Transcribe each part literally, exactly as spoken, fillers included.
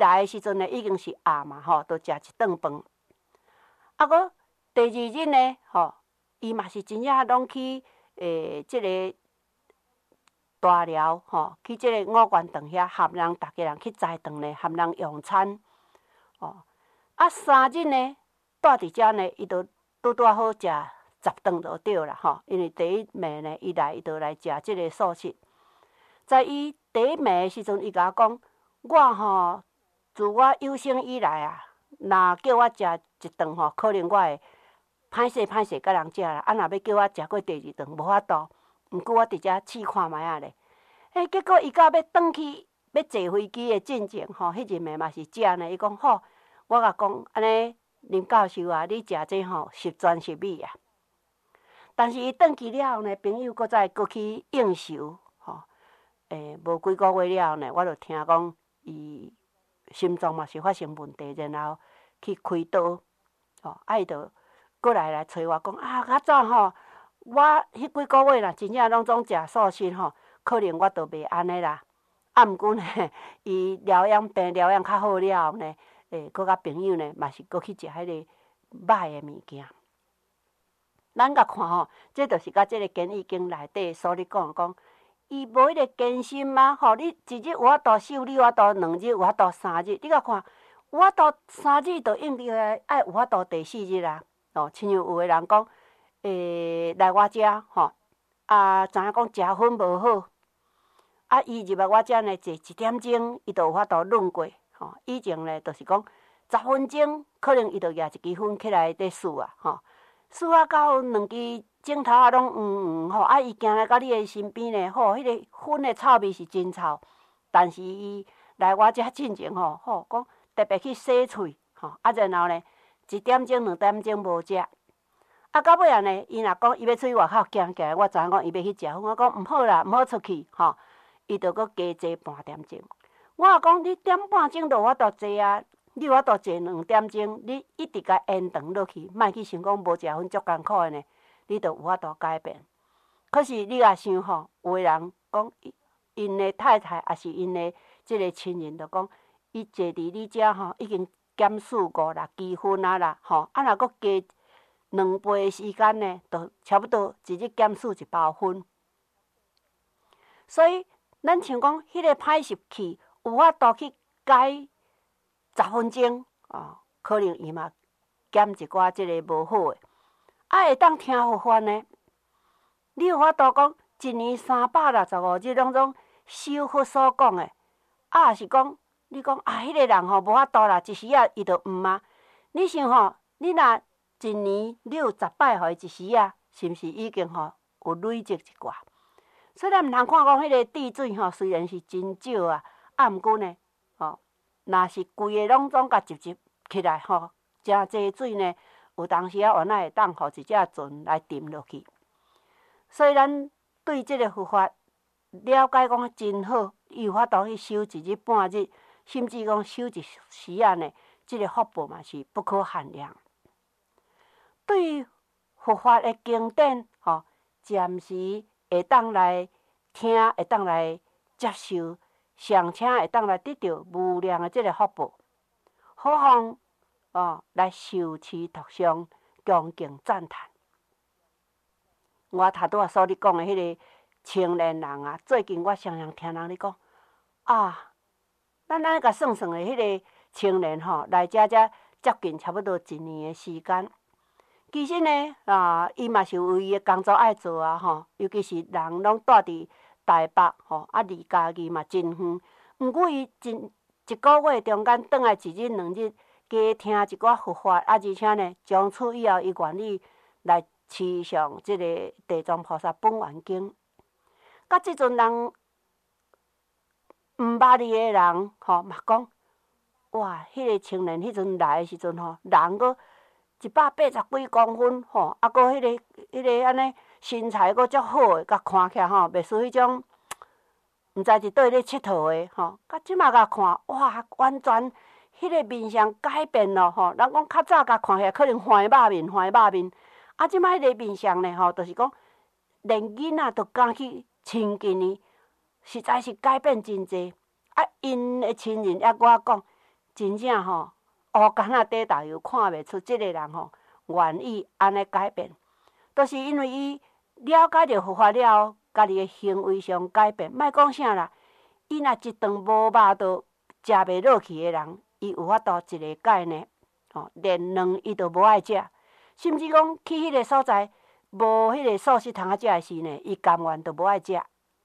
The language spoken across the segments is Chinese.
来的时阵呢，已经是暗嘛，吼，都食一顿饭。啊，搁第二日呢，吼，伊嘛是真正拢去诶，即、这个大寮，吼，去即个五元堂遐，含人逐家人去斋堂呢，含人用餐。哦，啊，三日呢，住伫遮呢，伊就拄拄好食十顿就对啦，吼，因为第一暝呢，伊来伊就来食即个素食。在伊第一暝的时阵，伊甲我讲，我吼自我有生以来啊，若叫我食一顿吼，可能我会歹势歹势甲人食啦。啊，若要叫我食过第二顿，无法度。毋过我伫遮试看觅啊咧。诶，结果伊到要转去要坐飞机的进前吼，迄日暝嘛是食呢。伊讲好，我甲讲安尼，林教授啊，你食这吼十全十美啊。但是伊转去了后呢，朋友搁再搁去应酬。诶，无几个月了后呢，我就听讲伊心脏嘛是发生问题，然后去开刀，哦，啊伊就过来来找我讲啊，较早吼，我迄几个月啦，真正拢总食素食吼，可能我就袂安尼啦。啊，毋过呢，伊疗养病疗养较好了后呢，诶，搁甲朋友呢嘛是搁去食迄个歹的物件。咱甲看吼，这就是甲即个建议经内底所咧讲讲。伊无迄个坚心吗？吼，你一日有法度瘦，你有法度两日，有法度三日，你甲看，有法度三日就应着爱有法度第四日啊。哦，亲像有个人讲，诶，来我遮吼，啊，知影讲食薰无好，啊，伊入来我遮呢，坐一点钟，伊就有法度润过。吼，以前呢，就是讲十分钟，可能伊就举一支薰起来伫输啊，吼，输啊到两支。镜头啊，拢黄黄吼，啊，伊行来到你的身边呢，吼，迄个薰的臭味是真臭。但是伊来我遮进前吼，吼，讲特别去洗喙，吼，啊，然后呢，一点钟、两点钟无食，啊，到尾啊呢，伊若讲伊要出去外口行行，我知影讲伊要去食薰，我讲毋好啦，毋好出去，吼，伊就搁加坐半点钟。我也讲你点半钟就有法度坐啊，你有法度坐两点钟，你一直甲延长落去，莫去想讲无食薰足艰苦的呢。你就有法度改变。可是你也想吼，有个人讲，因的太太也是因的即个亲人，就讲，伊坐伫你遮吼，已经减四五啦，积分啊啦，吼，啊若搁加两倍的时间呢，就差不多一日减四一包分。所以，咱像讲，迄个歹习气，有法度去改十分钟哦，可能伊嘛减一寡即个无好的。啊，会当听佛法呢？你有法度讲一年三百六十五日拢总修佛所讲的，啊，是讲你讲啊，迄、那个人吼无法度啦，一时啊伊就毋啊。你想吼，你若一年你有十摆互伊一时啊，是毋是已经吼有累积一寡？所以咱毋通看讲迄个地水吼，虽然是真少啊，啊，毋过呢，吼，若是规个拢总甲集集起来吼，真侪水呢。有当时啊，原来会当互一只船来沉落去。所以咱对即个佛法了解讲真好，伊有法度去修一日半日，甚至讲修一时啊呢，即个福报嘛是不可限量。对佛法的经典，吼，暂时会当来听，会当来接受，上请会当来得到无量的即个福报，好方。哦，来受持托上，恭敬赞叹。我头拄仔所你讲的迄个青年人啊，最近我常常听人咧讲啊，咱安尼甲算算的，迄个青年吼来遮遮接近差不多一年的时间。其实呢，啊，伊嘛是有伊的工作爱做啊，吼，尤其是人拢住伫台北吼，啊，离家己嘛真远。毋过伊真一个月中间转来一日两日。加听一寡佛法，啊，而且呢，从此以后，伊愿意来持上即个地藏菩萨本愿经。甲即阵人毋捌伊的人，吼嘛讲，哇，迄、那个青年迄阵来的时阵吼，人阁一百八十几公分，吼，啊，阁迄个、迄个安尼身材阁足好诶，甲看起来吼，袂输迄种，毋知伫倒咧佚佗诶，吼。甲即马甲看，哇，完全。迄个面相改变咯，吼！人讲较早甲看起来可能坏肉面，坏肉面。啊，即摆迄个面相呢，吼，就是讲连囡仔都敢去亲近伊，实在是改变真济。啊，因的亲人抑我讲， 真正吼，乌干仔底豆油看袂出即个人吼愿意安尼改变，都、就是因为伊了解着佛法了后，家己的行为上改变。莫讲啥啦，伊若一顿无肉都食袂落去的人，伊有法度一个概念，吼，连卵伊都无爱食，甚至讲去迄个所在无迄个素食通啊食的时呢，伊甘愿都无爱食。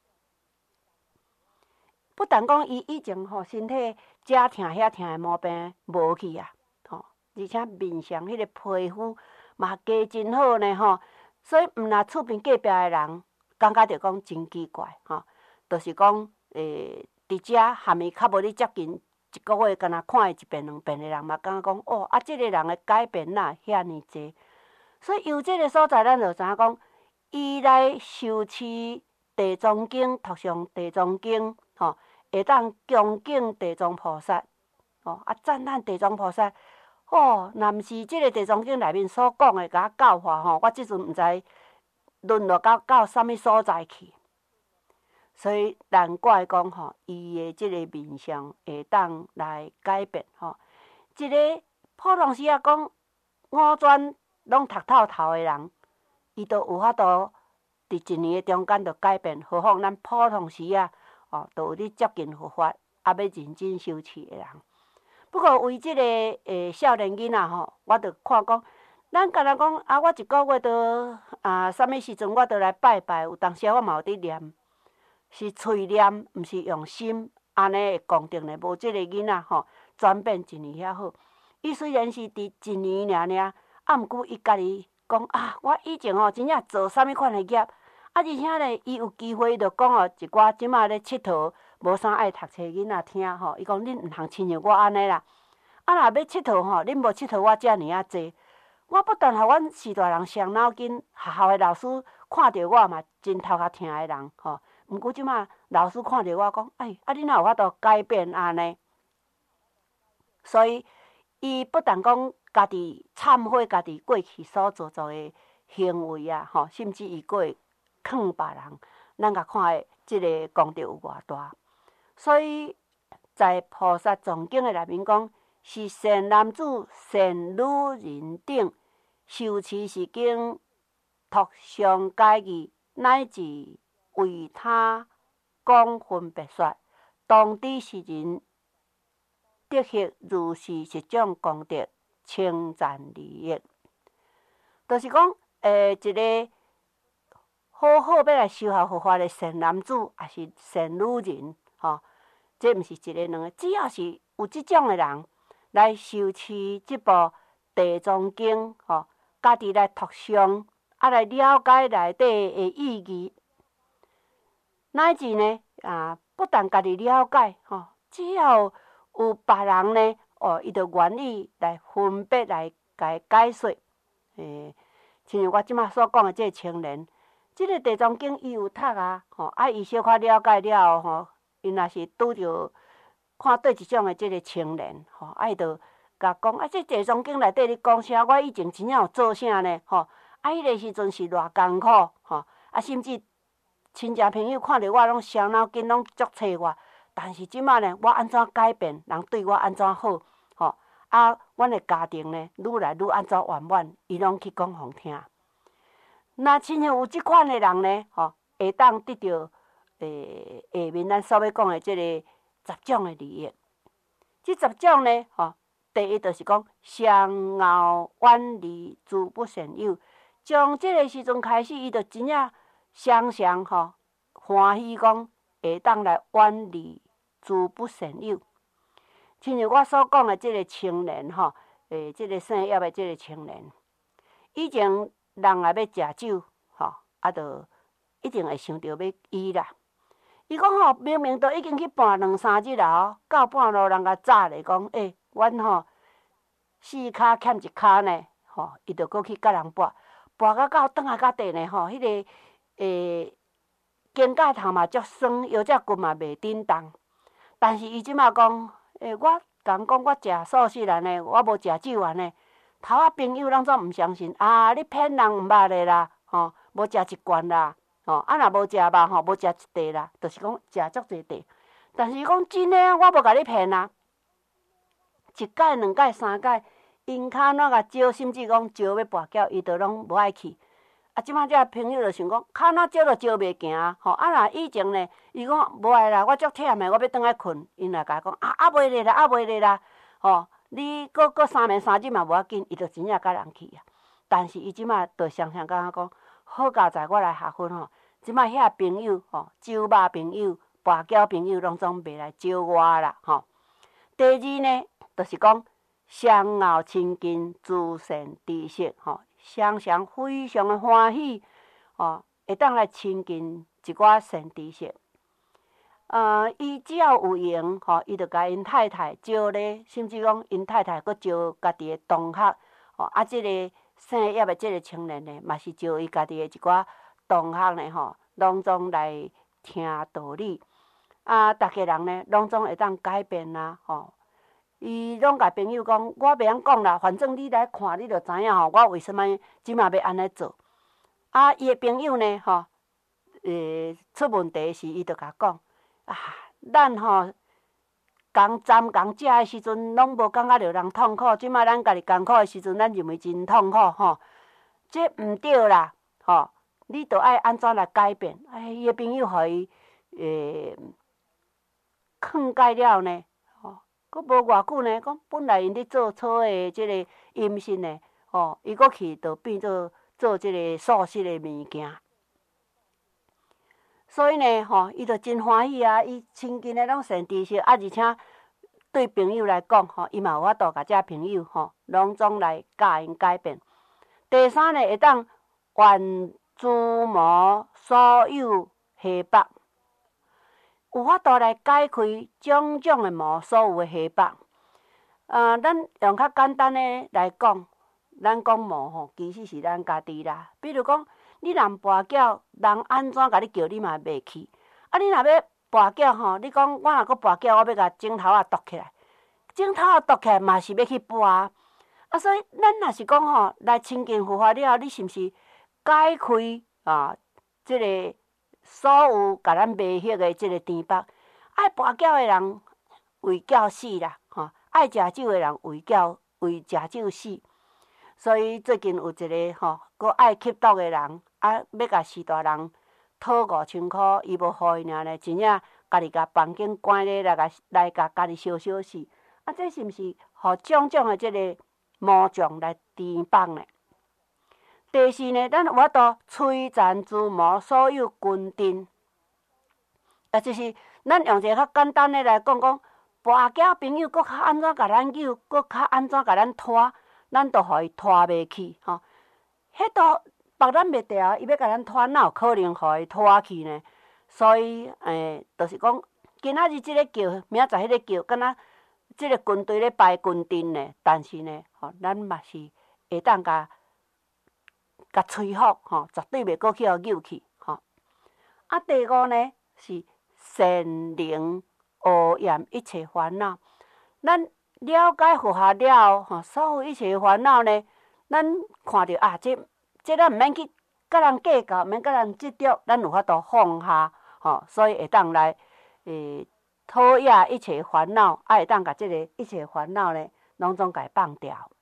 不但讲伊以前吼身体遮疼遐疼的毛病无去啊，吼，而且面上迄个皮肤嘛加真好呢，吼。所以毋若厝边隔壁的人感觉着讲真奇怪，吼，就是讲诶，伫遮含伊较无咧接近一个月，敢若看伊一遍两遍的人嘛，感觉讲哦，啊，即个人的改变哪遐尼济。所以由即个所在，咱就知影讲，伊来受持地藏经，读上地藏经，吼，会当恭敬地藏菩萨，吼，啊，赞叹地藏菩萨。哦，若毋是即个地藏经内面所讲的，甲我教化吼，我即阵毋知沦落到到啥物所在去。所以难怪讲吼，伊的即个面相会当来改变吼。一个普通时啊讲五专拢读透透的人，伊都有法度伫一年的中间就改变，何况咱普通时啊，哦，都有咧接近佛法，啊，要认真修持的人。不过为即、这个诶少年囡仔吼，我着看讲，咱敢若讲啊，我一个月都啊，啥物时阵我都来拜拜，有当时我嘛有伫念，是喙念，毋是用心，安尼会功德呢。无即个囡仔吼，转变一年遐好。伊虽然是伫一年尔尔，啊，毋过伊家己讲啊，我以前吼真正做啥物款的业，啊，而且呢，伊有机会着讲哦，一寡即马咧佚佗。无啥爱读册囡仔听吼，伊讲恁毋通亲像我安尼啦。啊，若要佚佗吼，恁无佚佗我遮尔啊济。我不但互阮四大人伤脑筋，学校的老师看着我嘛真头壳疼的人吼。毋过即马老师看着我讲，哎，啊恁哪有法度改变安尼？所以伊不但讲家己忏悔家己过去所做作的行为啊，吼，甚至伊佫会劝别人，咱甲看的即个功德有偌大。所以在菩萨藏经的内面讲，是善男子、善女人等受持是经，读上解义，乃至为他讲分别说，当知是人得获如是一种功德，称赞利益。就是讲，诶，一个好好要来修学佛法的善男子，也是善女人，吼。这毋是一个两个，只要是有即种的人来修持即部《地藏经》，吼，家己来读诵，啊，来了解内底的意义，乃至呢，啊，不但家己了解，吼，只要有别人呢，哦，伊就愿意来分别来甲伊解说。诶，亲像我即马所讲的即个青年，即、这个《地藏经》伊有读啊，吼，啊，伊小可了解了后，吼。伊若是拄着看对一种的即个青年，吼，啊，伊就甲讲啊，这地藏经内底咧讲啥？我以前真正有做啥呢？吼，啊，迄个时阵是偌艰苦，吼，啊，甚至亲戚朋友看着我拢伤脑筋，拢足找我。但是即马呢，我安怎改变？人对我安怎好？吼，啊，阮的家庭呢，愈来愈安怎圆满？伊拢去讲互听。那亲像有即款的人呢，吼，会当得到。诶，下面咱所要讲的即个十种的利益，即十种呢，吼，第一就是讲相傲远离诸不善友，从即个时阵开始，伊就真正常常吼欢喜讲会当来远离诸不善友。亲像我所讲的即个青年吼，诶，即个姓叶的即个青年，以前人也要食酒，吼，啊，就一定会想着要医啦。伊讲吼，明明都已经去办两三日啊，到半路人甲早咧讲，诶、欸，阮吼四骹欠一骹呢，吼，伊就搁去甲人跋，跋到到倒来到底呢，吼，迄、那个诶肩胛头嘛足酸，腰只骨嘛袂振动。但是伊即马讲，诶、欸，我讲讲我食素食安尼，我无食酒安尼，头仔朋友拢总毋相信，啊，你骗人毋捌的啦，吼，无食一罐啦。吼，啊，若无食肉吼，无食一块啦，就是讲食足侪块。但是讲真诶，我无甲你骗啊。 一届、两届、三届，因骹哪甲招，甚至讲招要跋筊，伊都拢无爱去。啊，即摆遮朋友就想讲，骹哪招就招袂行吼。啊，若以前呢，伊讲无爱啦，我足忝的，我要倒来困。因来甲讲啊，啊袂咧啦，啊袂咧啦，吼，你搁搁三暝三日嘛无要紧，伊就真正甲人去啊。但是伊即摆就常常感觉讲，好佳在我来学婚吼，即摆遐朋友吼，酒肉朋友、跋筊朋友，拢总袂来招我啦吼。第二呢，就是讲相傲亲近，自善知识吼，常常非常的欢喜吼，会当来亲近一寡善知识。呃，伊只要有闲吼，伊就甲因太太招咧，甚至讲因太太佫招家己的同学吼，啊，即、這个姓叶的即个青年呢，嘛是招伊家己的一寡同学呢吼，拢总来听道理。啊，逐个人呢，拢总会当改变啦吼。伊拢甲朋友讲，我袂晓讲啦，反正你来看，你就知影吼，我为什么即马要安尼做。啊，伊的朋友呢吼，诶，出问题时，伊就甲讲啊，咱吼共站共食的时阵，拢无感觉着人痛苦。即马咱家己艰苦的时阵，咱认为真痛苦吼。这毋对啦，吼，你着爱安怎来改变？哎，伊的朋友互伊诶劝解了呢，吼，佫无偌久呢，讲本来因咧做错的即个音信呢，吼，伊佫去着变做做即个素食的物件。所以呢，吼，伊就真欢喜啊！伊亲近的拢善知识，啊，而且对朋友来讲，吼，伊嘛有法度甲遮朋友，吼，拢总来教因改变。第三呢，会当愿诸魔所有黑白，有法度来解开种种的魔，所有的黑白。呃，咱用较简单的来讲，咱讲魔吼，其实是咱家己啦。比如讲，你若跋筊，人安怎甲你叫，你嘛袂去。啊，你若要跋筊吼，你讲我若搁跋筊，我要甲枕头仔夺起来，枕头仔夺起来嘛是要去跋啊。啊，所以咱若是讲吼，来亲近佛法了，你是毋是解开啊？即、這个所有甲咱迷惑的即个甜白，爱跋筊的人为筊死啦，吼、爱食酒的人为筊为食酒死。所以最近有一个吼，佫爱吸毒的人，啊，要甲四大人讨五千箍，伊无互伊尔呢，真正家己甲房间关咧来甲来甲家己烧烧死。啊，这是毋是互种种的即个魔障来填绑呢？第四呢，咱有法度摧残诸魔所有军阵。啊，就是咱用一个较简单的来讲讲，跋筊朋友佫较安怎甲咱救，佫较安怎甲咱拖。咱都互伊拖袂去，吼，迄都绑咱袂牢，伊要甲咱拖，哪有可能互伊拖去呢？所以，诶，就是讲，今仔日即个叫，明仔载迄个叫，敢若即个军队咧排军阵呢。但是呢，吼，咱嘛是会当甲甲吹服，吼，绝对袂过去互扭去，吼。啊，第五呢是善能乌掩一切烦恼，咱。了解佛法了后，吼，所有一切烦恼呢，咱看到啊，这这咱毋免去甲人计较，毋免甲人执着，咱有法度放下，吼，所以会当来诶讨厌一切烦恼，啊，会当甲即个一切烦恼呢，拢总甲伊放掉。